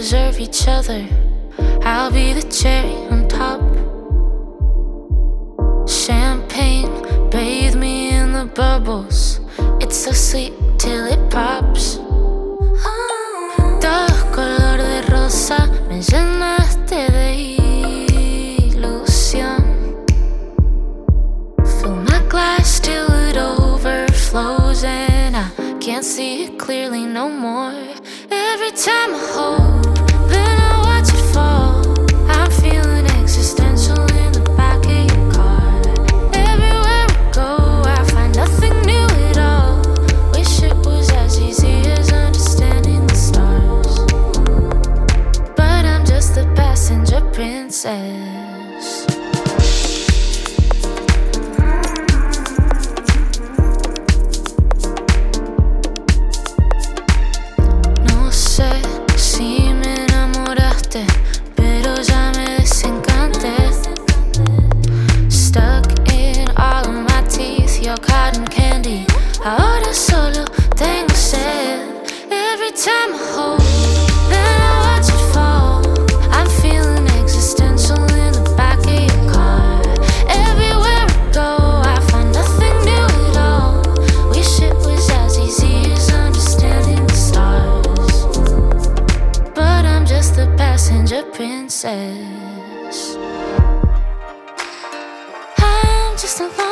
deserve each other. I'll be the cherry on top. Champagne, bathe me in the bubbles. It's so sweet till it pops. Todo color de rosa, me llenaste de ilusión. Fill my glass till it overflows, and I can't see it clearly no more. Every time I hold, then I watch it fall. I'm feeling existential in the back of your car. Everywhere we go, I find nothing new at all. Wish it was as easy as understanding the stars, but I'm just the passenger princess. Pero ya me desencanté. Stuck in all of my teeth, your cotton candy. Ahora solo tengo sed. Every time I hold, then I watch it fall. I'm feeling existential in the back of your car. Everywhere I go, I find nothing new at all. Wish it was as easy as understanding the stars, but I'm just the passenger princess. I'm just a